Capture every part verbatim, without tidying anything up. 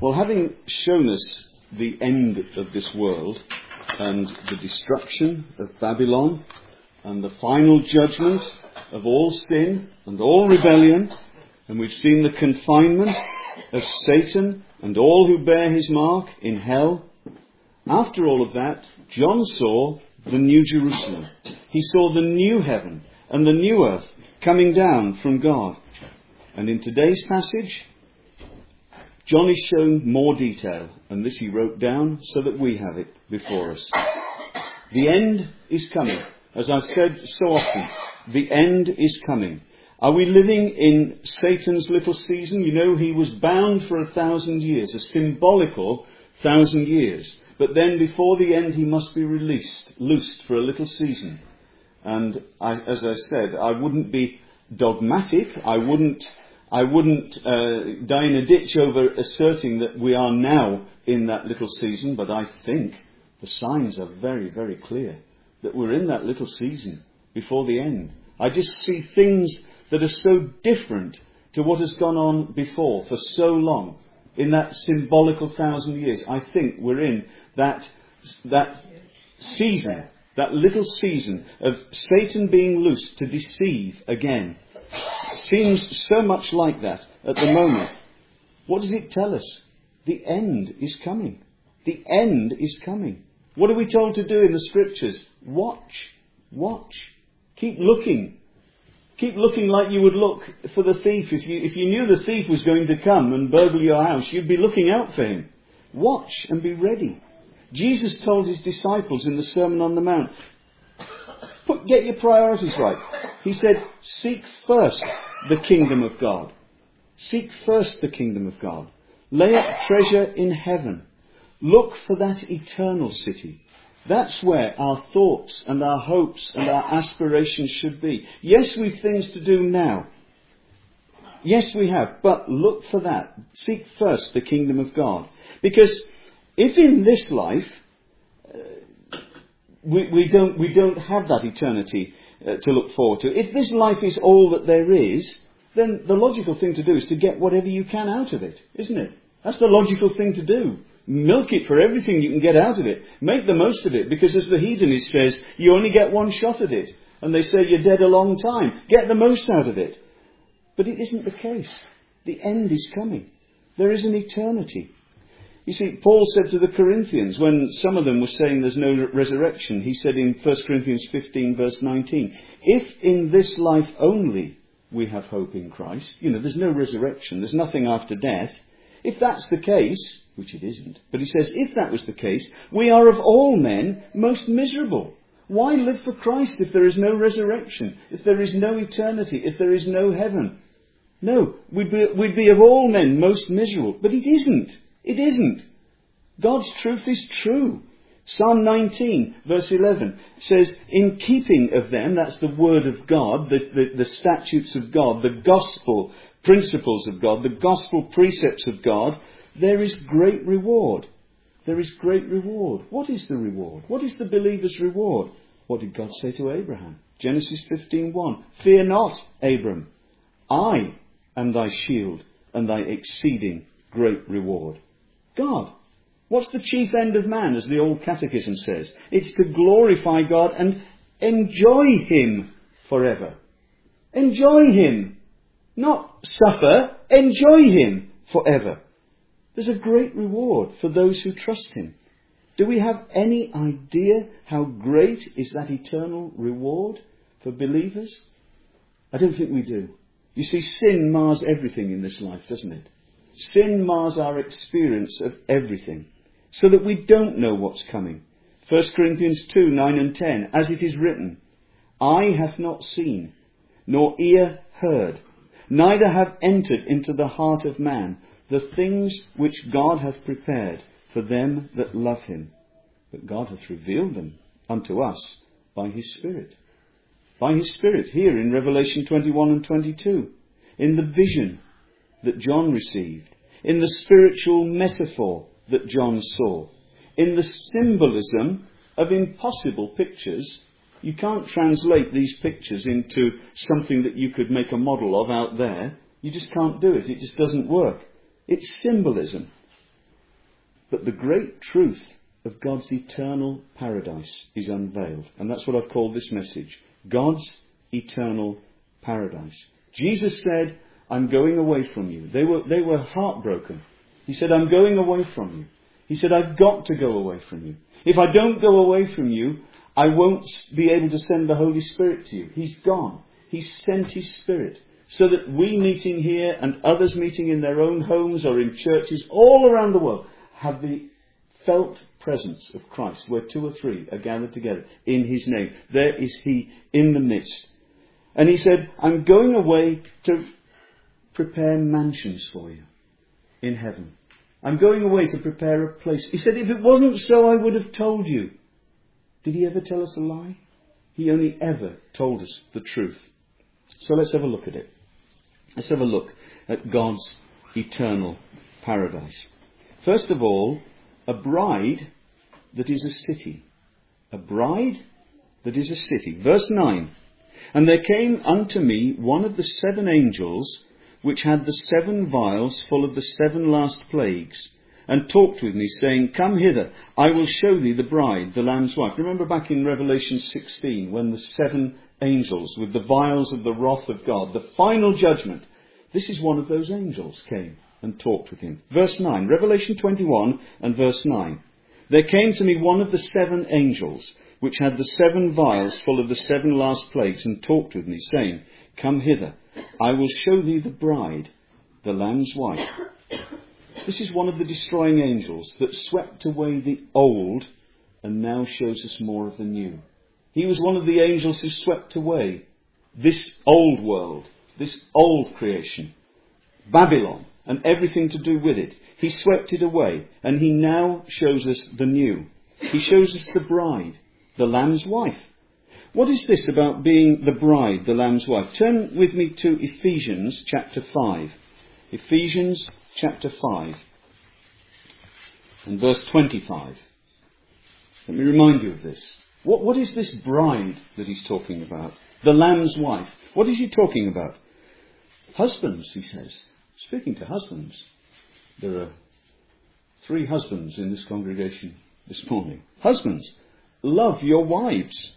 Well, having shown us the end of this world and the destruction of Babylon and the final judgment of all sin and all rebellion, and we've seen the confinement of Satan and all who bear his mark in hell, after all of that, John saw the New Jerusalem. He saw the new heaven and the new earth coming down from God. And in today's passage, John is shown more detail, and this he wrote down so that we have it before us. The end is coming. As I've said so often, the end is coming. Are we living in Satan's little season? You know, he was bound for a thousand years, a symbolical thousand years. But then before the end, he must be released, loosed for a little season. And I, as I said, I wouldn't be dogmatic. I wouldn't I wouldn't uh, die in a ditch over asserting that we are now in that little season, but I think the signs are very, very clear that we're in that little season before the end. I just see things that are so different to what has gone on before for so long. In that symbolical thousand years, I think we're in that, that season, that little season of Satan being loosed to deceive again. Seems so much like that at the moment. What does it tell us? The end is coming. The end is coming. What are we told to do in the scriptures? Watch. Watch. Keep looking. Keep looking like you would look for the thief. If you, if you knew the thief was going to come and burgle your house, you'd be looking out for him. Watch and be ready. Jesus told his disciples in the Sermon on the Mount, Put, get your priorities right. He said, seek first the kingdom of God. Seek first the kingdom of God. Lay up treasure in heaven. Look for that eternal city. That's where our thoughts and our hopes and our aspirations should be. Yes, we've things to do now. Yes, we have. But look for that. Seek first the kingdom of God. Because if in this life uh, we, we don't we don't have that eternity uh, to look forward to, if this life is all that there is, then the logical thing to do is to get whatever you can out of it, isn't it? That's the logical thing to do. Milk it for everything you can get out of it. Make the most of it, because as the hedonist says, you only get one shot at it. And they say you're dead a long time. Get the most out of it. But it isn't the case. The end is coming. There is an eternity. You see, Paul said to the Corinthians, when some of them were saying there's no resurrection, he said in First Corinthians fifteen verse nineteen, if in this life only we have hope in Christ, you know, there's no resurrection, there's nothing after death. If that's the case, which it isn't, but he says, if that was the case, we are of all men most miserable. Why live for Christ if there is no resurrection, if there is no eternity, if there is no heaven? No, we'd be, we'd be of all men most miserable. But it isn't. It isn't. God's truth is true. Psalm nineteen, verse eleven, says, in keeping of them, that's the word of God, the, the, the statutes of God, the gospel principles of God, the gospel precepts of God, there is great reward. There is great reward. What is the reward? What is the believer's reward? What did God say to Abraham? Genesis fifteen one. Fear not, Abram. I am thy shield and thy exceeding great reward. God. What's the chief end of man, as the old catechism says? It's to glorify God and enjoy him forever. Enjoy him. Not suffer. Enjoy him forever. There's a great reward for those who trust him. Do we have any idea how great is that eternal reward for believers? I don't think we do. You see, sin mars everything in this life, doesn't it? Sin mars our experience of everything, so that we don't know what's coming. First Corinthians two, nine and ten, as it is written, eye hath not seen, nor ear heard, neither have entered into the heart of man the things which God hath prepared for them that love him. But God hath revealed them unto us by his Spirit. By his Spirit, here in Revelation twenty-one and twenty-two, in the vision that John received, in the spiritual metaphor that John saw, in the symbolism of impossible pictures. You can't translate these pictures into something that you could make a model of out there. You just can't do it. It just doesn't work. It's symbolism. but the great truth of God's eternal paradise is unveiled. And that's what I've called this message. God's eternal paradise. Jesus said, I'm going away from you. They were, they were heartbroken. He said, I'm going away from you. He said, I've got to go away from you. If I don't go away from you, I won't be able to send the Holy Spirit to you. He's gone. He's sent His Spirit. So that we meeting here and others meeting in their own homes or in churches all around the world have the felt presence of Christ, where two or three are gathered together in His name. There is He in the midst. And He said, I'm going away to prepare mansions for you in heaven. I'm going away to prepare a place. He said, if it wasn't so, I would have told you. Did He ever tell us a lie? He only ever told us the truth. So let's have a look at it. Let's have a look at God's eternal paradise. First of all, a bride that is a city. A bride that is a city. Verse nine. And there came unto me one of the seven angels, which had the seven vials full of the seven last plagues, and talked with me, saying, Come hither, I will show thee the bride, the Lamb's wife. Remember back in Revelation sixteen, when the seven angels with the vials of the wrath of God, the final judgment, this is one of those angels came and talked with him. Verse nine, Revelation twenty-one and verse nine. There came to me one of the seven angels, which had the seven vials full of the seven last plagues, and talked with me, saying, Come hither, I will show thee the bride, the Lamb's wife. This is one of the destroying angels that swept away the old and now shows us more of the new. He was one of the angels who swept away this old world, this old creation, Babylon, and everything to do with it. He swept it away, and He now shows us the new. He shows us the bride, the Lamb's wife. What is this about being the bride, the Lamb's wife? Turn with me to Ephesians chapter five. Ephesians chapter five and verse twenty-five. Let me remind you of this. What, what is this bride that he's talking about? The Lamb's wife. What is he talking about? Husbands, he says. Speaking to husbands. There are three husbands in this congregation this morning. Husbands, love your wives.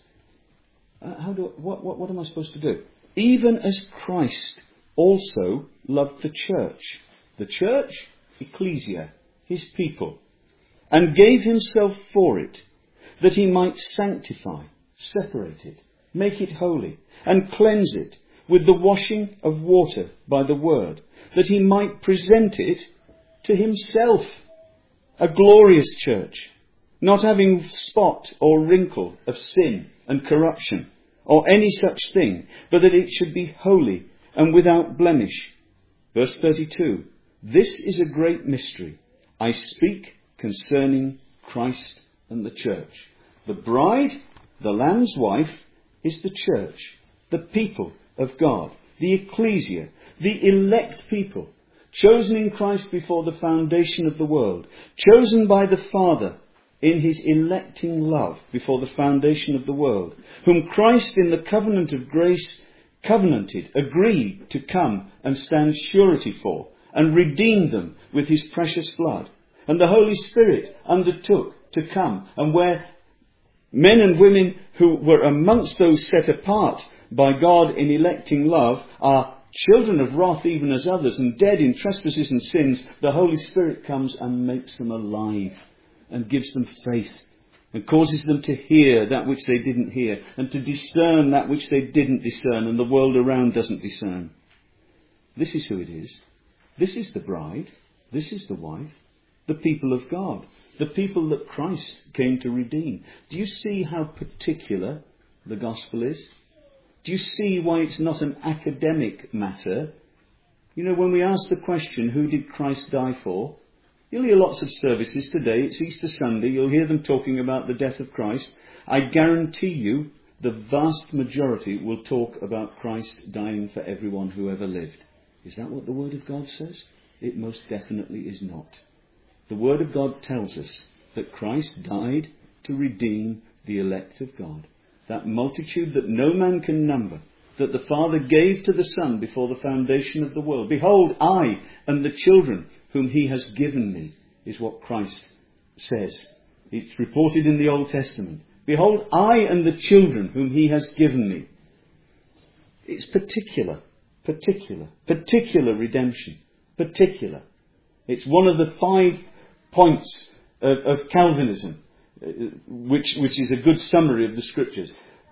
Uh, how do what, what what am I supposed to do? Even as Christ also loved the church. The church, ecclesia, His people, and gave Himself for it, that He might sanctify, separate it, make it holy, and cleanse it with the washing of water by the word, that He might present it to Himself, a glorious church, not having spot or wrinkle of sin and corruption, or any such thing, but that it should be holy and without blemish. Verse thirty-two, This is a great mystery. I speak concerning Christ and the church. The bride, the Lamb's wife, is the church, the people of God, the ecclesia, the elect people, chosen in Christ before the foundation of the world, chosen by the Father in His electing love before the foundation of the world, whom Christ in the covenant of grace covenanted, agreed to come and stand surety for, and redeemed them with His precious blood. And the Holy Spirit undertook to come, and where men and women who were amongst those set apart by God in electing love are children of wrath even as others, and dead in trespasses and sins, the Holy Spirit comes and makes them alive and gives them faith and causes them to hear that which they didn't hear and to discern that which they didn't discern and the world around doesn't discern. This is who it is. This is the bride. This is the wife. The people of God. The people that Christ came to redeem. Do you see how particular the gospel is? Do you see why it's not an academic matter? You know, when we ask the question, who did Christ die for? You'll hear lots of services today. It's Easter Sunday. You'll hear them talking about the death of Christ. I guarantee you the vast majority will talk about Christ dying for everyone who ever lived. Is that what the Word of God says? It most definitely is not. The Word of God tells us that Christ died to redeem the elect of God. That multitude that no man can number, that the Father gave to the Son before the foundation of the world. Behold, I and the children whom He has given me, is what Christ says. It's reported in the Old Testament. Behold, I and the children whom he has given me. It's particular, particular, particular redemption. Particular. It's one of the five points of, of Calvinism, which, which is a good summary of the Scriptures.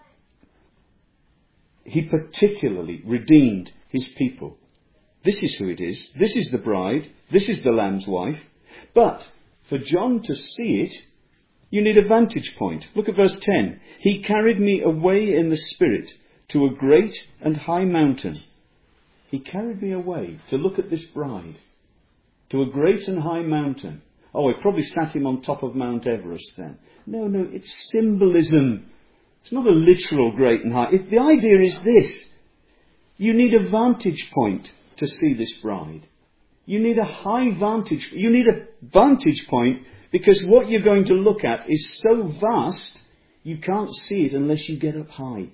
He particularly redeemed his people. This is who it is. This is the bride. This is the Lamb's wife. But for John to see it, you need a vantage point. Look at verse ten. He carried me away in the Spirit to a great and high mountain. He carried me away to look at this bride. To a great and high mountain. Oh, he probably sat him on top of Mount Everest then. No, no, it's symbolism. It's not a literal great and high. If the idea is this. You need a vantage point to see this bride. You need a high vantage. You need a vantage point because what you're going to look at is so vast you can't see it unless you get up high.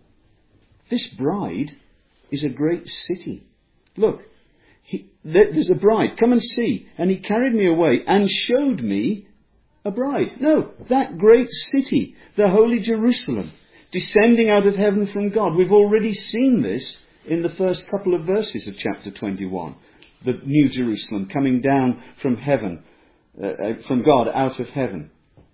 This bride is a great city. Look, he, there's a bride. Come and see. And he carried me away and showed me a bride. No, that great city, the holy Jerusalem, descending out of heaven from God. We've already seen this in the first couple of verses of chapter twenty-one. The New Jerusalem coming down from heaven, uh, from God out of heaven.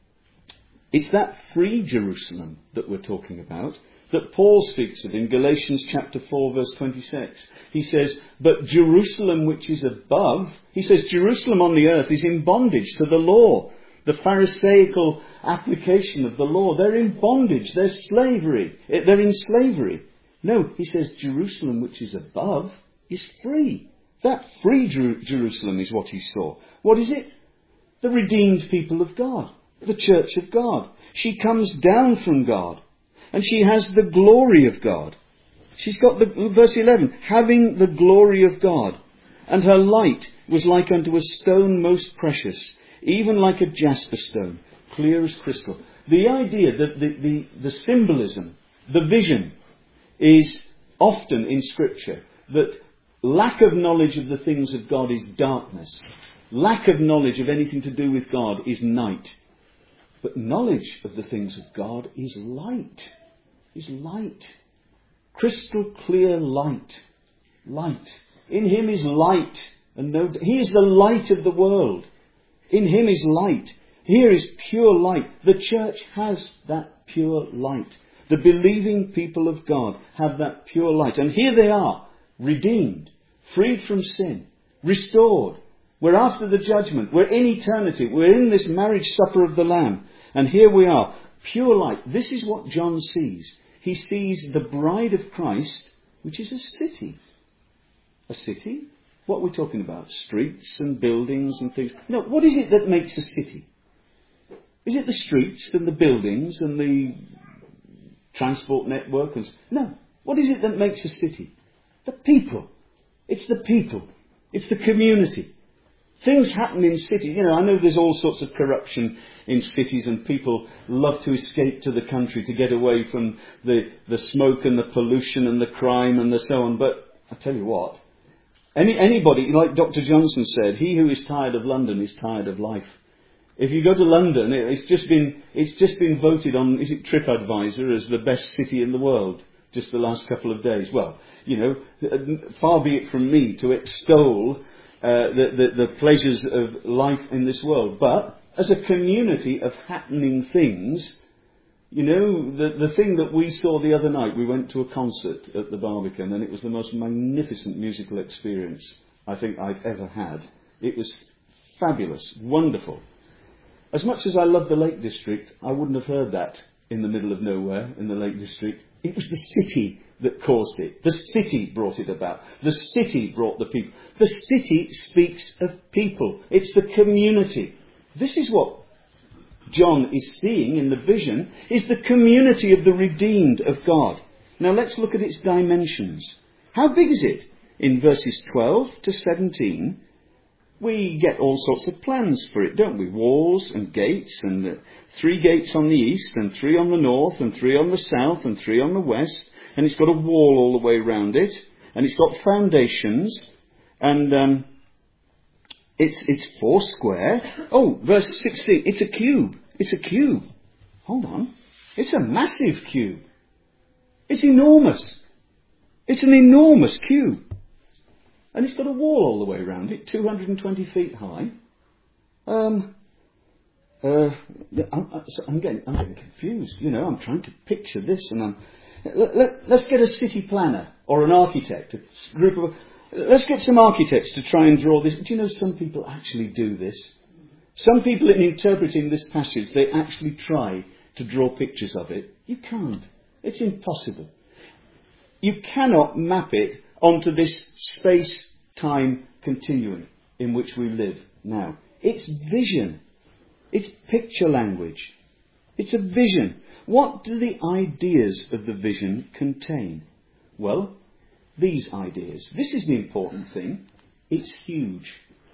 It's that free Jerusalem that we're talking about, that Paul speaks of in Galatians chapter four verse twenty-six. He says, but Jerusalem which is above, he says Jerusalem on the earth is in bondage to the law. The Pharisaical application of the law. They're in bondage. They're slavery. They're in slavery. No, he says Jerusalem which is above is free. That free Jer- Jerusalem is what he saw. What is it? The redeemed people of God. The church of God. She comes down from God. And she has the glory of God. She's got the, verse eleven, having the glory of God. And her light was like unto a stone most precious, even like a jasper stone, clear as crystal. The idea, that the, the, the symbolism, the vision, is often in Scripture that lack of knowledge of the things of God is darkness. Lack of knowledge of anything to do with God is night. But knowledge of the things of God is light. Is light. Crystal clear light. Light. In him is light. And no, he is the light of the world. In him is light. Here is pure light. The church has that pure light. The believing people of God have that pure light. And here they are, redeemed, freed from sin, restored. We're after the judgment. We're in eternity. We're in this marriage supper of the Lamb. And here we are, pure light. This is what John sees. He sees the bride of Christ, which is a city. A city? What are we talking about? Streets and buildings and things? No, what is it that makes a city? Is it the streets and the buildings and the transport network? And no. What is it that makes a city? The people. It's the people. It's the community. Things happen in cities. You know, I know there's all sorts of corruption in cities and people love to escape to the country to get away from the, the smoke and the pollution and the crime and the so on. But I tell you what, any anybody, like Doctor Johnson said, he who is tired of London is tired of life. If you go to London, it's just been it's just been voted on, is it TripAdvisor, as the best city in the world just the last couple of days. Well, you know, far be it from me to extol Uh, the, the, the pleasures of life in this world. But as a community of happening things, you know, the, the thing that we saw the other night, we went to a concert at the Barbican and it was the most magnificent musical experience I think I've ever had. It was fabulous, wonderful. As much as I love the Lake District, I wouldn't have heard that in the middle of nowhere in the Lake District. It was the city that caused it. The city brought it about. The city brought the people. The city speaks of people. It's the community. This is what John is seeing in the vision, is the community of the redeemed of God. Now let's look at its dimensions. How big is it? In verses twelve to seventeen, we get all sorts of plans for it, don't we? Walls and gates, and uh, three gates on the east, and three on the north, and three on the south, and three on the west. And it's got a wall all the way around it. And it's got foundations. And um, It's, it's four square. Oh, verse sixteen. It's a cube. It's a cube. Hold on. It's a massive cube. It's enormous. It's an enormous cube. And it's got a wall all the way around it, two hundred twenty feet high. Um, uh, I'm, I'm, getting, I'm getting confused. You know, I'm trying to picture this, and I'm. Let, let, let's get a city planner or an architect, a group of. Let's get some architects to try and draw this. Do you know some people actually do this? Some people, in interpreting this passage, they actually try to draw pictures of it. You can't. It's impossible. You cannot map it onto this space-time continuum in which we live now. It's vision. It's picture language. It's a vision. What do the ideas of the vision contain? Well, these ideas. This is the important thing. It's huge.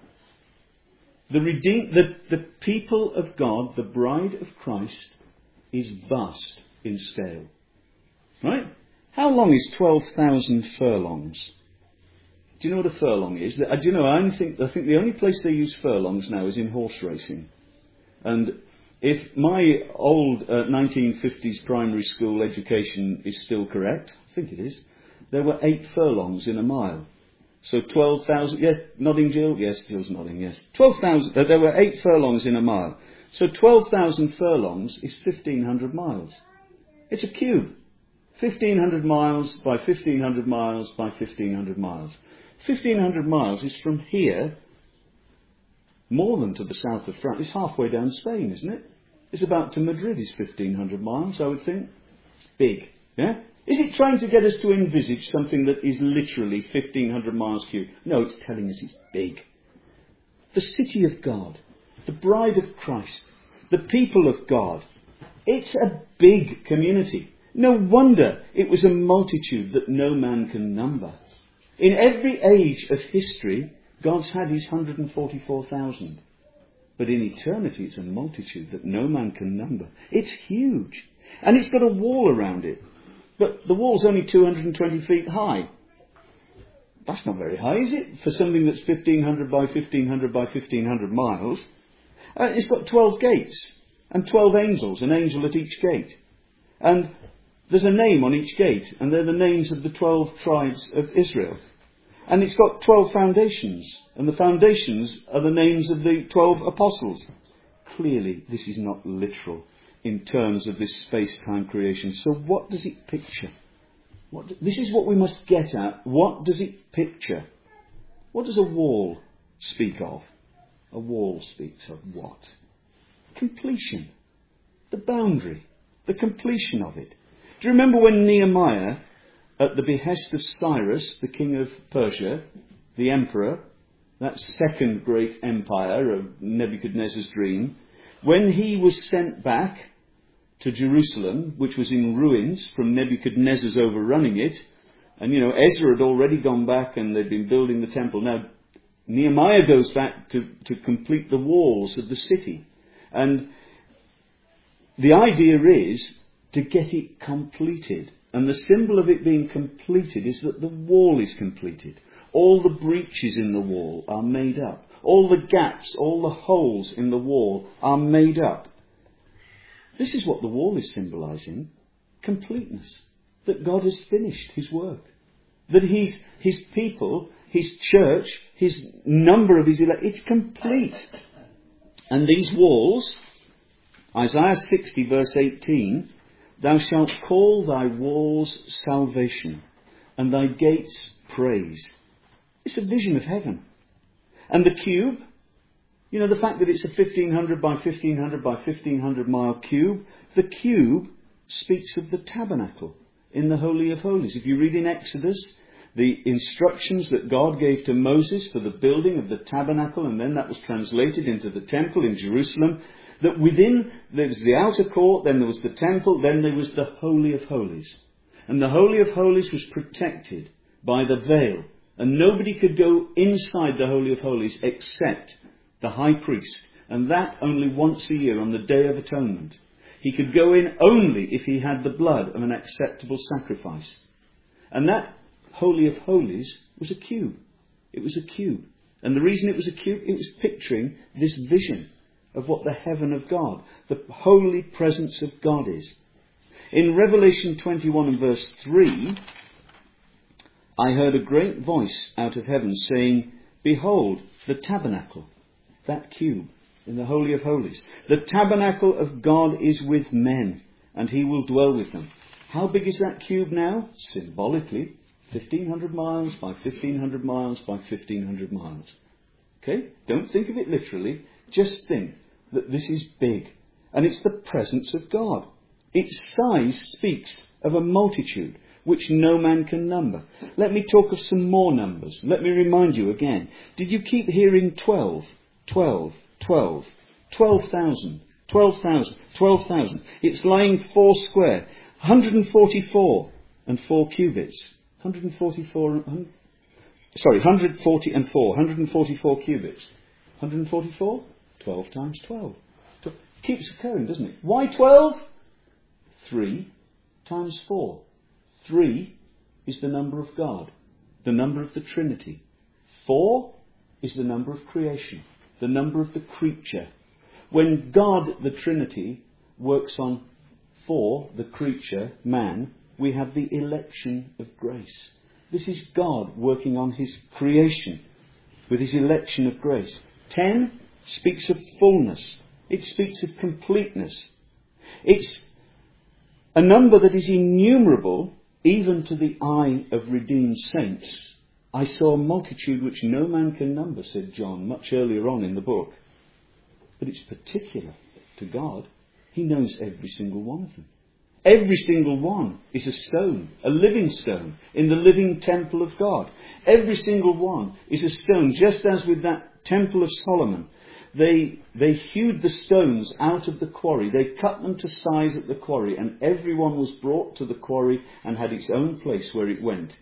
The, redeem, the, the people of God, the bride of Christ, is vast in scale. Right? How long is twelve thousand furlongs? Do you know what a furlong is? Do you know, I think, I think the only place they use furlongs now is in horse racing. And if my old uh, nineteen fifties primary school education is still correct, I think it is, there were eight furlongs in a mile. So twelve thousand, yes, nodding Jill? Yes, Jill's nodding, yes. twelve thousand, uh, there were eight furlongs in a mile. So twelve thousand furlongs is fifteen hundred miles. It's a cube. fifteen hundred miles by fifteen hundred miles by fifteen hundred miles. fifteen hundred miles is from here, more than to the south of France. It's halfway down Spain, isn't it? It's about to Madrid is fifteen hundred miles, I would think. Big, yeah? Is it trying to get us to envisage something that is literally fifteen hundred miles cube? No, it's telling us it's big. The city of God, the bride of Christ, the people of God. It's a big community. No wonder it was a multitude that no man can number. In every age of history, God's had his one hundred forty-four thousand. But in eternity, it's a multitude that no man can number. It's huge. And it's got a wall around it. But the wall's only two hundred twenty feet high. That's not very high, is it? For something that's fifteen hundred by fifteen hundred by fifteen hundred miles. Uh, it's got twelve gates. And twelve angels, an angel at each gate. And there's a name on each gate. And they're the names of the twelve tribes of Israel. And it's got twelve foundations. And the foundations are the names of the twelve apostles. Clearly, this is not literal in terms of this space-time creation. So what does it picture? What, this is what we must get at. What does it picture? What does a wall speak of? A wall speaks of what? Completion. The boundary. The completion of it. Do you remember when Nehemiah, at the behest of Cyrus, the king of Persia, the emperor, that second great empire of Nebuchadnezzar's dream, when he was sent back to Jerusalem, which was in ruins from Nebuchadnezzar's overrunning it, and you know, Ezra had already gone back and they'd been building the temple. Now, Nehemiah goes back to, to complete the walls of the city. And the idea is to get it completed. And the symbol of it being completed is that the wall is completed. All the breaches in the wall are made up. All the gaps, all the holes in the wall are made up. This is what the wall is symbolising. Completeness. That God has finished his work. That he's, his people, his church, his number of his elect, it's complete. And these walls, Isaiah sixty verse eighteen, thou shalt call thy walls salvation, and thy gates praise. It's a vision of heaven. And the cube, you know, the fact that it's a fifteen hundred by fifteen hundred by fifteen hundred mile cube, the cube speaks of the tabernacle in the Holy of Holies. If you read in Exodus, the instructions that God gave to Moses for the building of the tabernacle, and then that was translated into the temple in Jerusalem, that within, there was the outer court, then there was the temple, then there was the Holy of Holies. And the Holy of Holies was protected by the veil. And nobody could go inside the Holy of Holies except the high priest. And that only once a year on the Day of Atonement. He could go in only if he had the blood of an acceptable sacrifice. And that Holy of Holies was a cube. It was a cube. And the reason it was a cube, it was picturing this vision of what the heaven of God, the holy presence of God is. In Revelation twenty-one and verse three, I heard a great voice out of heaven saying, behold, the tabernacle, that cube in the Holy of Holies. The tabernacle of God is with men, and he will dwell with them. How big is that cube now? Symbolically, fifteen hundred miles by fifteen hundred miles by fifteen hundred miles. Okay? Don't think of it literally. Just think that this is big. And it's the presence of God. Its size speaks of a multitude which no man can number. Let me talk of some more numbers. Let me remind you again. Did you keep hearing twelve, twelve, twelve, twelve thousand, twelve thousand, twelve thousand? It's lying four square. one hundred forty-four and four cubits. one hundred forty-four, sorry, one hundred forty and four. one hundred forty-four cubits. one hundred forty-four? twelve times twelve. Keeps occurring, doesn't it? Why twelve? three times four. three is the number of God, the number of the Trinity. four is the number of creation, the number of the creature. When God, the Trinity, works on four, the creature, man, we have the election of grace. This is God working on his creation with his election of grace. ten speaks of fullness. It speaks of completeness. It's a number that is innumerable, even to the eye of redeemed saints. I saw a multitude which no man can number, said John, much earlier on in the book. But it's particular to God. He knows every single one of them. Every single one is a stone, a living stone, in the living temple of God. Every single one is a stone, just as with that temple of Solomon. They, they hewed the stones out of the quarry. They cut them to size at the quarry, and everyone was brought to the quarry and had its own place where it went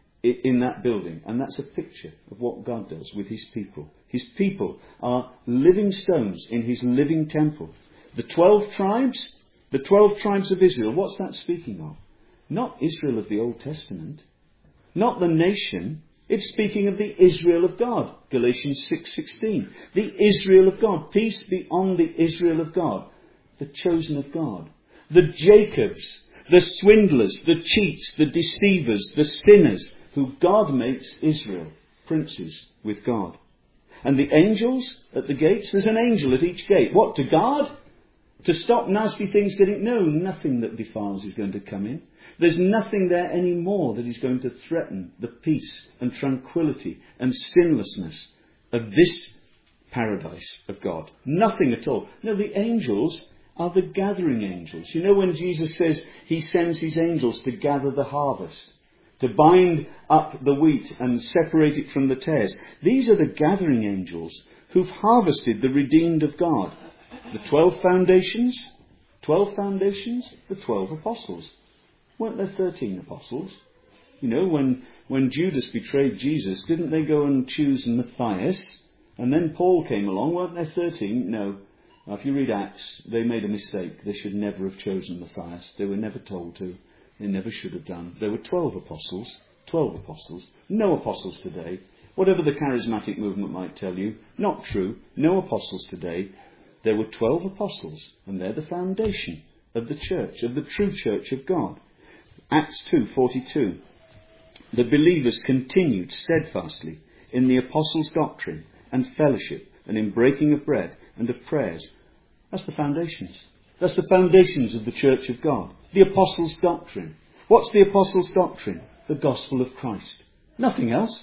in that building. And that's a picture of what God does with his people. His people are living stones in his living temple. The twelve tribes, the twelve tribes of Israel, what's that speaking of? Not Israel of the Old Testament. Not the nation. It's speaking of the Israel of God. Galatians six sixteen. The Israel of God. Peace be on the Israel of God. The chosen of God. The Jacobs, the swindlers, the cheats, the deceivers, the sinners, who God makes Israel, princes with God. And the angels at the gates, there's an angel at each gate. What, to guard? To stop nasty things getting... No, nothing that defiles is going to come in. There's nothing there anymore that is going to threaten the peace and tranquility and sinlessness of this paradise of God. Nothing at all. No, the angels are the gathering angels. You know, when Jesus says he sends his angels to gather the harvest, to bind up the wheat and separate it from the tares. These are the gathering angels who've harvested the redeemed of God. The twelve foundations, twelve foundations, the twelve apostles. Weren't there thirteen apostles? You know, when, when Judas betrayed Jesus, didn't they go and choose Matthias? And then Paul came along. Weren't there thirteen? No. Now, if you read Acts, they made a mistake. They should never have chosen Matthias. They were never told to. They never should have done. There were twelve apostles. Twelve apostles. No apostles today. Whatever the charismatic movement might tell you, not true. No apostles today. There were twelve apostles, and they're the foundation of the church, of the true church of God. Acts two forty-two. The believers continued steadfastly in the apostles' doctrine and fellowship, and in breaking of bread and of prayers. That's the foundations. That's the foundations of the church of God. The apostles' doctrine. What's the apostles' doctrine? The gospel of Christ. Nothing else.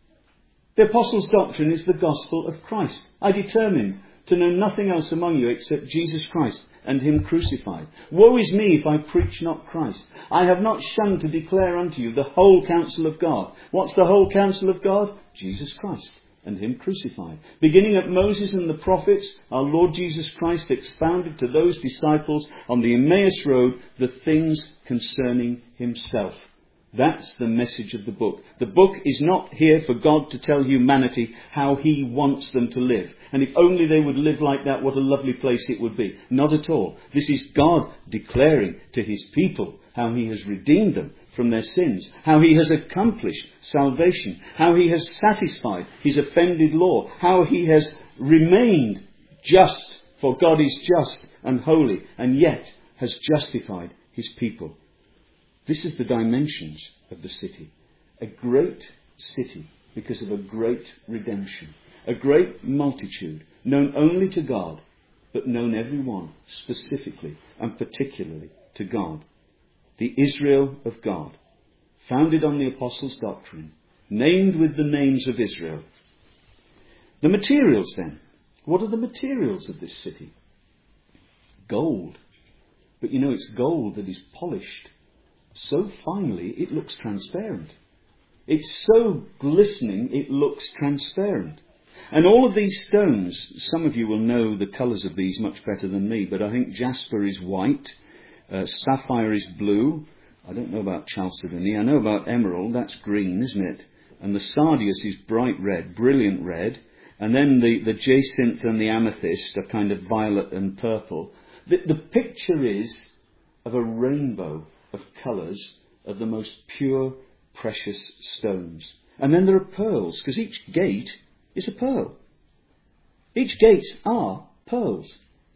The apostles' doctrine is the gospel of Christ. I determined to know nothing else among you except Jesus Christ and him crucified. Woe is me if I preach not Christ. I have not shunned to declare unto you the whole counsel of God. What's the whole counsel of God? Jesus Christ and him crucified. Beginning at Moses and the prophets, our Lord Jesus Christ expounded to those disciples on the Emmaus road the things concerning himself. That's the message of the book. The book is not here for God to tell humanity how he wants them to live. And if only they would live like that, what a lovely place it would be. Not at all. This is God declaring to his people how he has redeemed them from their sins, how he has accomplished salvation, how he has satisfied his offended law, how he has remained just, for God is just and holy, and yet has justified his people. This is the dimensions of the city. A great city because of a great redemption. A great multitude known only to God, but known everyone specifically and particularly to God. The Israel of God, founded on the apostles' doctrine, named with the names of Israel. The materials then. What are the materials of this city? Gold. But you know, it's gold that is polished so finely it looks transparent. It's so glistening it looks transparent. And all of these stones, some of you will know the colours of these much better than me, but I think jasper is white, uh, sapphire is blue. I don't know about chalcedony. I know about emerald, that's green, isn't it? And the sardius is bright red, brilliant red. And then the, the jacinth and the amethyst are kind of violet and purple. The, the picture is of a rainbow of colours of the most pure, precious stones. And then there are pearls, because each gate is a pearl. Each gates are pearls.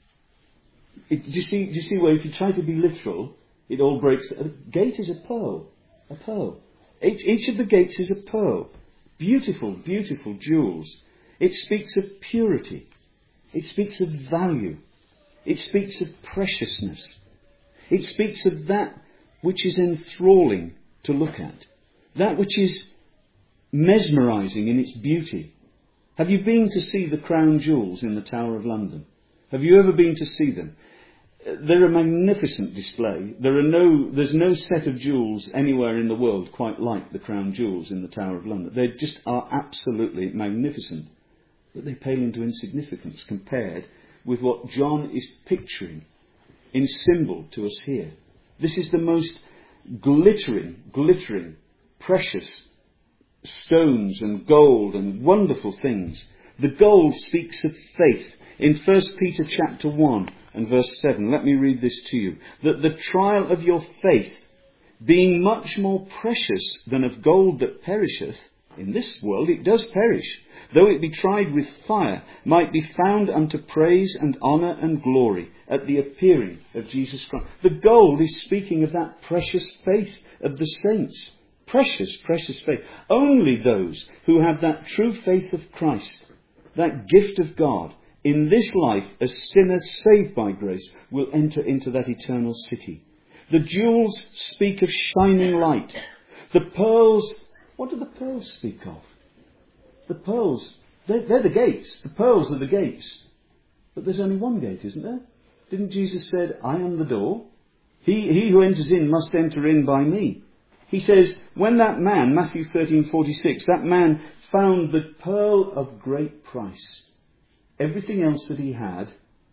It, do you see, do you see where if you try to be literal, it all breaks. A gate is a pearl. A pearl. Each, each of the gates is a pearl. Beautiful, beautiful jewels. It speaks of purity. It speaks of value. It speaks of preciousness. It speaks of that which is enthralling to look at. That which is mesmerising in its beauty. Have you been to see the crown jewels in the Tower of London? Have you ever been to see them? They're a magnificent display. There are no, there's no set of jewels anywhere in the world quite like the crown jewels in the Tower of London. They just are absolutely magnificent. But they pale into insignificance compared with what John is picturing in symbol to us here. This is the most glittering, glittering, precious stones and gold and wonderful things. The gold speaks of faith. In First Peter chapter one and verse seven, let me read this to you. That the trial of your faith, being much more precious than of gold that perisheth, in this world it does perish, though it be tried with fire, might be found unto praise and honour and glory at the appearing of Jesus Christ. The gold is speaking of that precious faith of the saints. Precious, precious faith. Only those who have that true faith of Christ, that gift of God, in this life as sinners saved by grace, will enter into that eternal city. The jewels speak of shining light. The pearls, what do the pearls speak of? The pearls, they're, they're the gates. The pearls are the gates. But there's only one gate, isn't there? Didn't Jesus say, I am the door? He, he who enters in must enter in by me. He says, when that man, Matthew thirteen forty-six, that man found the pearl of great price, everything else that he had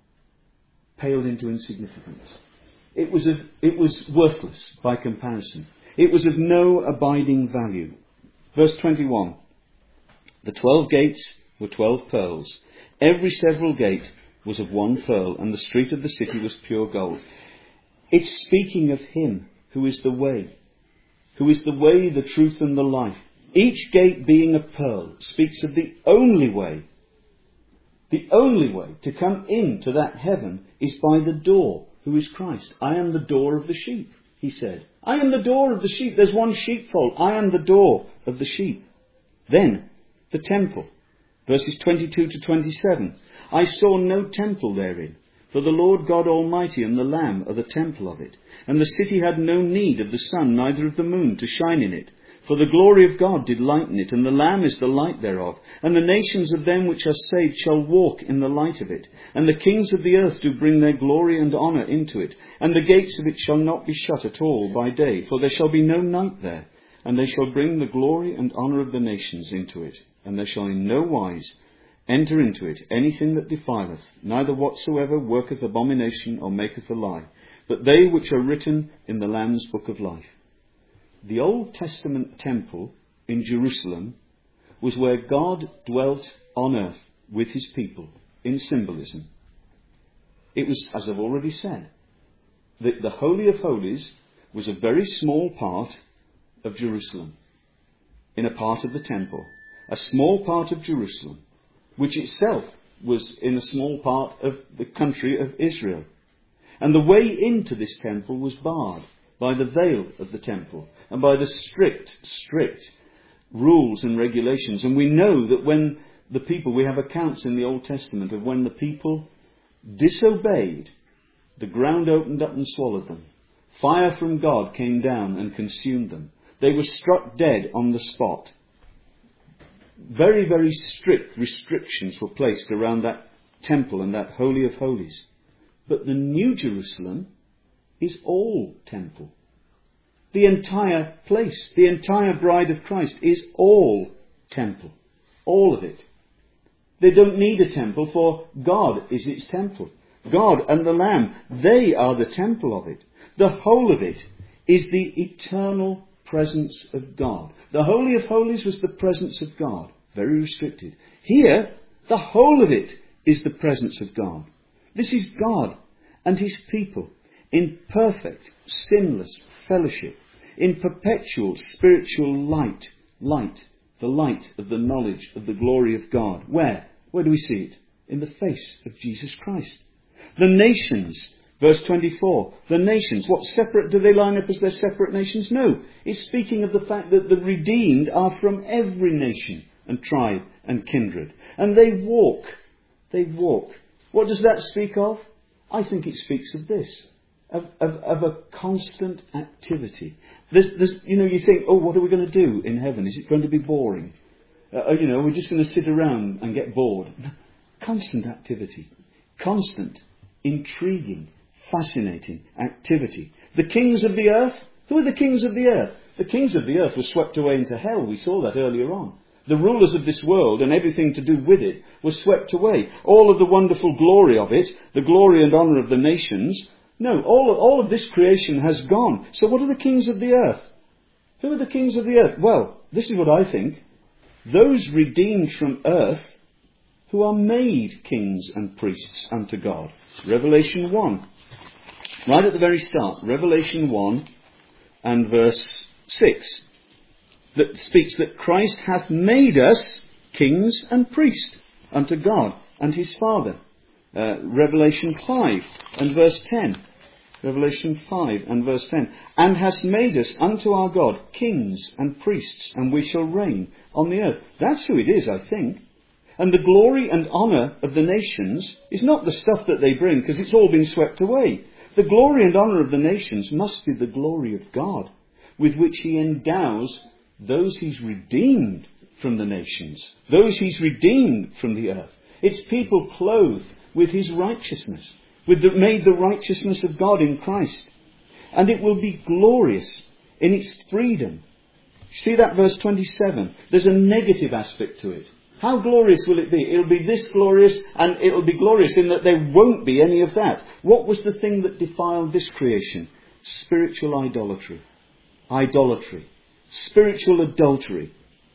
paled into insignificance. It was of, it was worthless by comparison. It was of no abiding value. Verse twenty-one. The twelve gates were twelve pearls. Every several gate was of one pearl, and the street of the city was pure gold. It's speaking of him who is the way, who is the way, the truth, and the life. Each gate being a pearl speaks of the only way. The only way to come into that heaven is by the door, who is Christ. I am the door of the sheep, he said. I am the door of the sheep. There's one sheepfold. I am the door of the sheep. Then, the temple. Verses twenty-two to twenty-seven. I saw no temple therein, for the Lord God Almighty and the Lamb are the temple of it. And the city had no need of the sun, neither of the moon, to shine in it. For the glory of God did lighten it, and the Lamb is the light thereof. And the nations of them which are saved shall walk in the light of it. And the kings of the earth do bring their glory and honour into it. And the gates of it shall not be shut at all by day, for there shall be no night there. And they shall bring the glory and honour of the nations into it. And there shall in no wise enter into it anything that defileth, neither whatsoever worketh abomination or maketh a lie, but they which are written in the Lamb's book of life. the Old Testament temple in Jerusalem was where God dwelt on earth with his people in symbolism. It was, as I've already said, that the Holy of Holies was a very small part of Jerusalem, in a part of the temple, a small part of Jerusalem, which itself was in a small part of the country of Israel. And the way into this temple was barred by the veil of the temple and by the strict, strict rules and regulations. And we know that when the people, we have accounts in the Old Testament of when the people disobeyed, the ground opened up and swallowed them. Fire from God came down and consumed them. They were struck dead on the spot. Very, very strict restrictions were placed around that temple and that Holy of Holies. But the New Jerusalem is all temple. The entire place, the entire bride of Christ is all temple. All of it. They don't need a temple, for God is its temple. God and the Lamb, they are the temple of it. The whole of it is the eternal presence of God. The Holy of Holies was the presence of God. Very restricted. Here, the whole of it is the presence of God. This is God and his people in perfect, sinless fellowship, in perpetual spiritual light. Light. The light of the knowledge of the glory of God. Where? Where do we see it? In the face of Jesus Christ. The nations, verse twenty-four, the nations, what separate, do they line up as their separate nations? No. It's speaking of the fact that the redeemed are from every nation and tribe and kindred. And they walk. They walk. What does that speak of? I think it speaks of this. Of, of, of a constant activity. There's, there's, you know, you think, oh, what are we going to do in heaven? Is it going to be boring? Uh, you know, we're just going to sit around and get bored. Constant activity. Constant, intriguing, fascinating activity. The kings of the earth. Who are the kings of the earth? The kings of the earth were swept away into hell. We saw that earlier on. The rulers of this world and everything to do with it were swept away. All of the wonderful glory of it, the glory and honour of the nations. No, all of, all of this creation has gone. So what are the kings of the earth? Who are the kings of the earth? Well, this is what I think. Those redeemed from earth who are made kings and priests unto God. Revelation one. Right at the very start. Revelation one and verse six. That speaks that Christ hath made us kings and priests unto God and his Father. Uh, Revelation five and verse ten. Revelation five and verse ten. And has made us unto our God kings and priests, and we shall reign on the earth. That's who it is, I think. And the glory and honour of the nations is not the stuff that they bring, because it's all been swept away. The glory and honour of the nations must be the glory of God, with which he endows those he's redeemed from the nations, those he's redeemed from the earth. It's people clothed with his righteousness, with the, made the righteousness of God in Christ. And it will be glorious in its freedom. See that verse twenty-seven? There's a negative aspect to it. How glorious will it be? It'll be this glorious, and it'll be glorious in that there won't be any of that. What was the thing that defiled this creation? Spiritual idolatry. Idolatry. Spiritual adultery.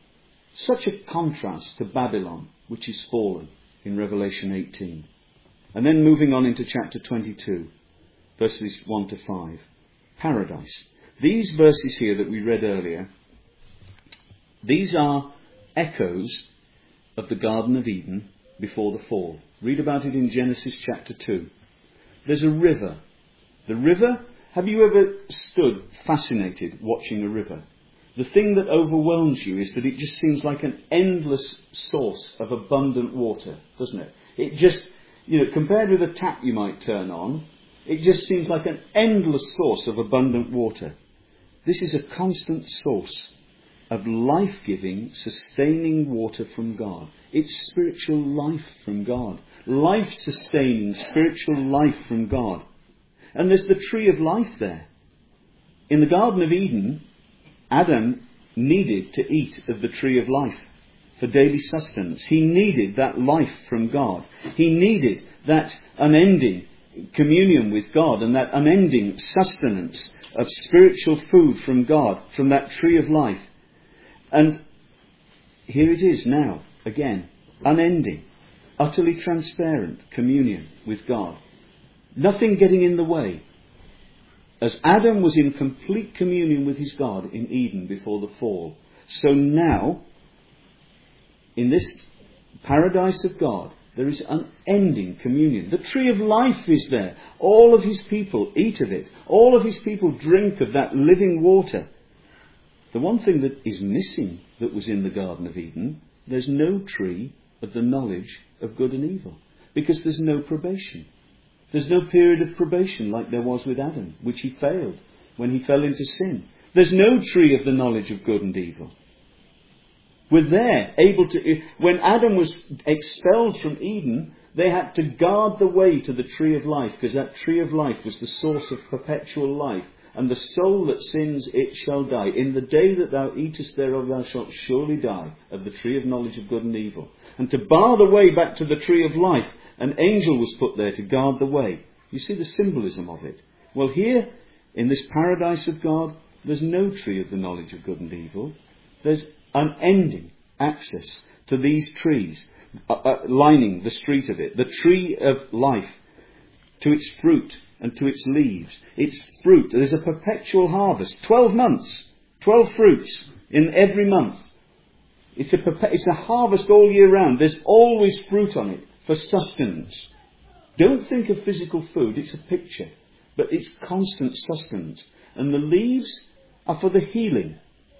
Such a contrast to Babylon, which is fallen in Revelation eighteen. And then moving on into chapter twenty-two, verses one to five. Paradise. These verses here that we read earlier, these are echoes of the Garden of Eden before the fall. Read about it in Genesis chapter two. There's a river. The river, have you ever stood fascinated watching a river? The thing that overwhelms you is that it just seems like an endless source of abundant water, doesn't it? It just, you know, compared with a tap you might turn on, it just seems like an endless source of abundant water. This is a constant source of life-giving, sustaining water from God. It's spiritual life from God. Life-sustaining spiritual life from God. And there's the tree of life there. In the Garden of Eden, Adam needed to eat of the tree of life for daily sustenance. He needed that life from God. He needed that unending communion with God and that unending sustenance of spiritual food from God, from that tree of life. And here it is now, again, unending, utterly transparent communion with God. Nothing getting in the way. As Adam was in complete communion with his God in Eden before the fall, so now, in this paradise of God, there is unending communion. The tree of life is there. All of his people eat of it. All of his people drink of that living water. The one thing that is missing that was in the Garden of Eden, there's no tree of the knowledge of good and evil. Because there's no probation. There's no period of probation like there was with Adam, which he failed when he fell into sin. There's no tree of the knowledge of good and evil. We're there, able to... When Adam was expelled from Eden, they had to guard the way to the tree of life, because that tree of life was the source of perpetual life. And the soul that sins, it shall die. In the day that thou eatest thereof, thou shalt surely die, of the tree of knowledge of good and evil. And to bar the way back to the tree of life, an angel was put there to guard the way. You see the symbolism of it. Well, here, in this paradise of God, there's no tree of the knowledge of good and evil. There's unending access to these trees, uh, uh, lining the street of it. The tree of life, to its fruit and to its leaves. Its fruit, there's a perpetual harvest. Twelve months, twelve fruits in every month. It's a, perpe- it's a harvest all year round. There's always fruit on it for sustenance. Don't think of physical food, it's a picture. But it's constant sustenance. And the leaves are for the healing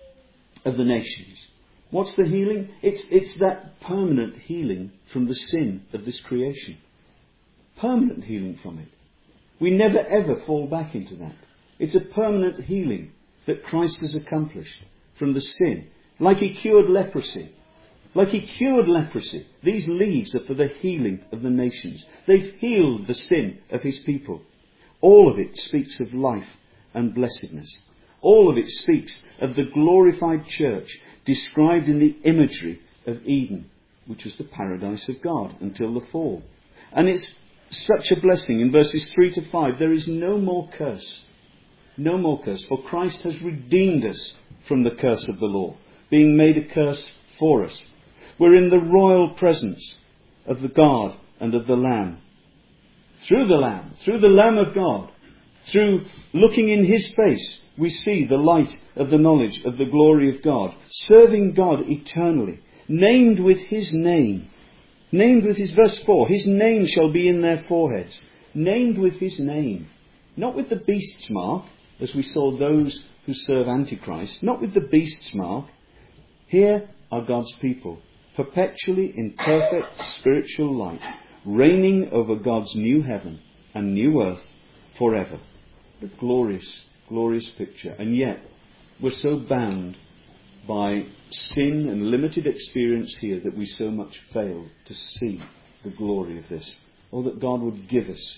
of the nations. What's the healing? It's, it's that permanent healing from the sin of this creation. Permanent healing from it. We never ever fall back into that. It's a permanent healing that Christ has accomplished from the sin. Like he cured leprosy. Like he cured leprosy. These leaves are for the healing of the nations. They've healed the sin of his people. All of it speaks of life and blessedness. All of it speaks of the glorified church described in the imagery of Eden, which was the paradise of God until the fall. And it's such a blessing. In verses three to five, there is no more curse. No more curse. For Christ has redeemed us from the curse of the law, being made a curse for us. We're in the royal presence of the God and of the Lamb. Through the Lamb, through the Lamb of God, through looking in his face, we see the light of the knowledge of the glory of God, serving God eternally, named with his name. Named with his, verse four, his name shall be in their foreheads. Named with his name. Not with the beast's mark, as we saw those who serve Antichrist. Not with the beast's mark. Here are God's people, perpetually in perfect spiritual light, reigning over God's new heaven and new earth forever. A glorious, glorious picture. And yet, we're so bound by sin and limited experience here that we so much fail to see the glory of this. Or that God would give us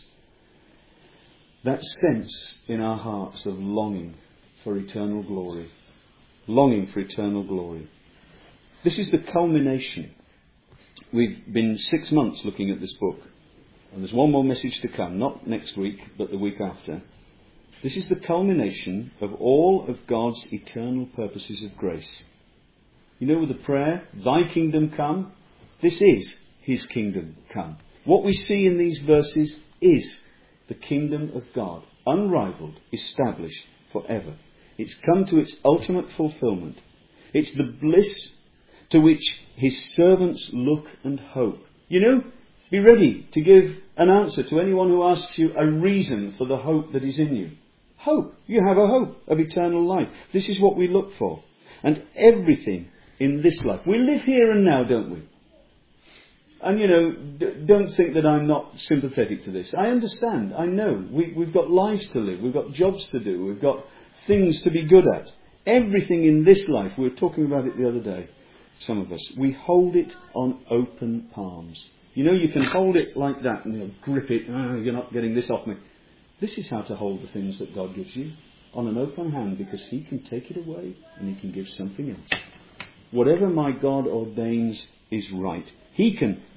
that sense in our hearts of longing for eternal glory. Longing for eternal glory. This is the culmination. We've been six months looking at this book. And there's one more message to come, not next week, but the week after. This is the culmination of all of God's eternal purposes of grace. You know, with the prayer, thy kingdom come, this is his kingdom come. What we see in these verses is the kingdom of God, unrivaled, established forever. It's come to its ultimate fulfillment. It's the bliss to which his servants look and hope. You know, be ready to give an answer to anyone who asks you a reason for the hope that is in you. Hope. You have a hope of eternal life. This is what we look for. And everything in this life. We live here and now, don't we? And, you know, d- don't think that I'm not sympathetic to this. I understand. I know. We, we've got lives to live. We've got jobs to do. We've got things to be good at. Everything in this life, we were talking about it the other day, some of us, we hold it on open palms. You know, you can hold it like that and you'll grip it. Oh, you're not getting this off me. This is how to hold the things that God gives you on an open hand, because he can take it away and he can give something else. Whatever my God ordains is right. He can give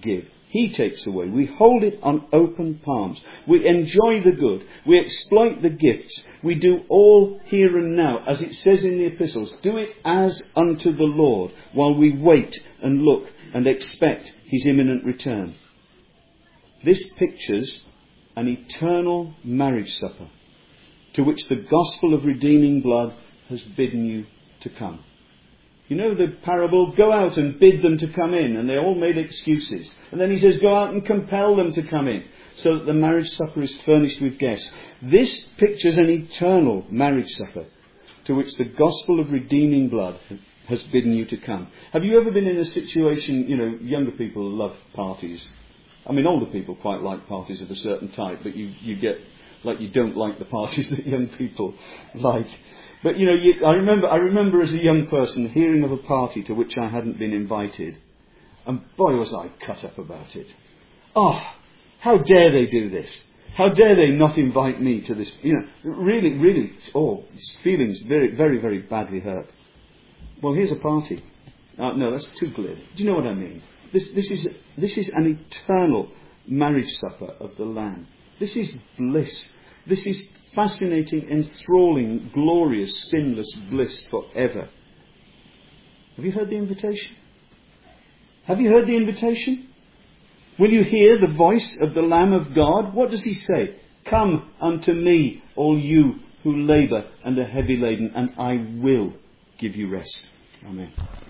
He takes away. We hold it on open palms. We enjoy the good. We exploit the gifts. We do all here and now, as it says in the epistles. Do it as unto the Lord, while we wait and look and expect his imminent return. This pictures an eternal marriage supper, to which the gospel of redeeming blood has bidden you to come. You know the parable, go out and bid them to come in, and they all made excuses. And then he says, go out and compel them to come in, so that the marriage supper is furnished with guests. This pictures an eternal marriage supper, to which the gospel of redeeming blood has bidden you to come. Have you ever been in a situation, you know, younger people love parties. I mean, older people quite like parties of a certain type, but you, you get, like you don't like the parties that young people like. But, you know, you, I remember I remember as a young person hearing of a party to which I hadn't been invited. And boy, was I cut up about it. Oh, how dare they do this? How dare they not invite me to this? You know, really, really, oh, feelings very, very, very badly hurt. Well, here's a party. Uh, no, that's too glib. Do you know what I mean? This, this is this is an eternal marriage supper of the Lamb. This is bliss. This is fascinating, enthralling, glorious, sinless bliss forever. Have you heard the invitation? Have you heard the invitation? Will you hear the voice of the Lamb of God? What does he say? Come unto me, all you who labour and are heavy laden, and I will give you rest. Amen.